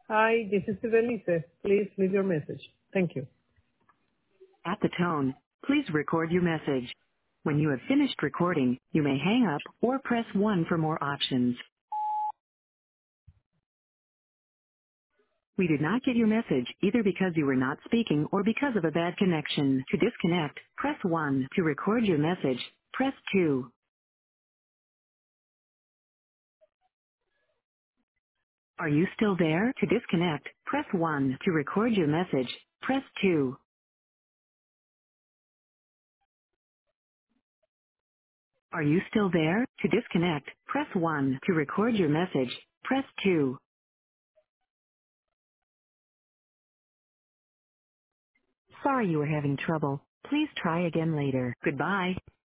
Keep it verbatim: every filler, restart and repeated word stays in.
Hi, this is Berenice. Please leave your message. Thank you. At the tone, please record your message. When you have finished recording, you may hang up or press one for more options. We did not get your message either because you were not speaking or because of a bad connection. To disconnect, press one. To record your message, press two. Are you still there? To disconnect, press one. To record your message, press two. Are you still there? To disconnect, press one. To record your message, press two. Sorry you were having trouble. Please try again later. Goodbye.